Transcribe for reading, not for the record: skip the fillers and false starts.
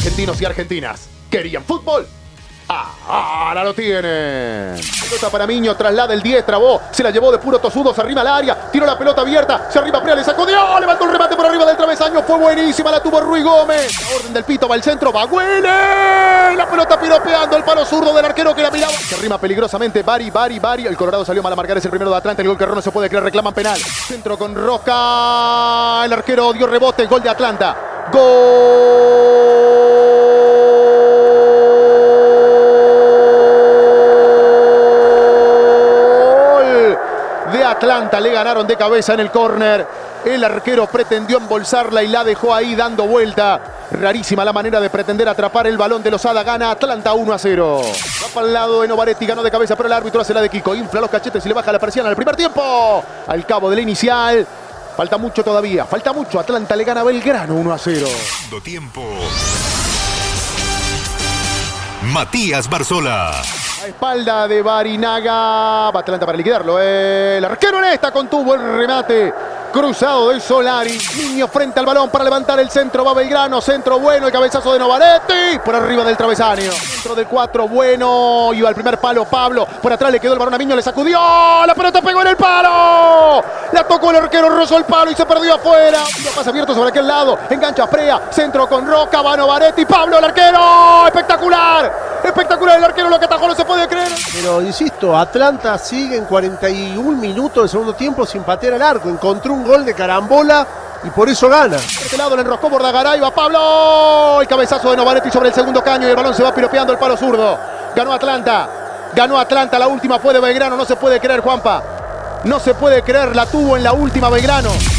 Argentinos y argentinas querían fútbol. Ahora lo tienen. Pelota para Miño, traslada el 10, trabó, se la llevó de puro tosudo, se arrima al área, tiró la pelota abierta, se arriba Prea, le sacó, dio, levantó el remate por arriba del travesaño, fue buenísima, la tuvo Ruiz Gómez. La orden del pito, va al centro, va Güele, la pelota piropeando el palo zurdo del arquero que la miraba. Se arrima peligrosamente, Bari, el Colorado salió mal a marcar, es el primero de Atlanta, el gol que no se puede creer, reclaman penal. Centro con Roca, el arquero dio rebote, gol de Atlanta. Gol de Atlanta, le ganaron de cabeza en el córner. El arquero pretendió embolsarla y la dejó ahí dando vuelta. Rarísima la manera de pretender atrapar el balón de Lozada. Gana Atlanta 1-0. Va para el lado de Novaretti, ganó de cabeza, pero el árbitro hace la de Kiko. Infla los cachetes y le baja la persiana al primer tiempo. Al cabo de la inicial. Falta mucho todavía, falta mucho. Atlanta le gana a Belgrano 1-0. Tiempo. Matías Barzola. A espalda de Barinaga. Va Atlanta para liquidarlo. El arquero en esta contuvo el remate cruzado de Solari. Niño frente al balón para levantar el centro. Va Belgrano. Centro bueno. El cabezazo de Novaretti. Por arriba del travesaño. Dentro del 4. Bueno. Iba al primer palo Pablo. Por atrás le quedó el balón a Miño. Le sacudió. La pelota pegó en el palo. La tocó el arquero. Rozó el palo y se perdió afuera. Lo pasa abierto sobre aquel lado. Engancha Prea. Centro con Roca. Va Novaretti. Pablo el arquero. Espectacular. Espectacular el arquero. Lo que atajó no se puede creer. Pero insisto, Atlanta sigue en 41 minutos del segundo tiempo sin patear al arco. Encontró un gol de carambola y por eso gana. Por este lado le enroscó Bordagaray, va Pablo. El cabezazo de Novaretti sobre el segundo caño y el balón se va piropeando el palo zurdo. Ganó Atlanta, la última fue de Belgrano. No se puede creer, Juanpa. No se puede creer, la tuvo en la última Belgrano.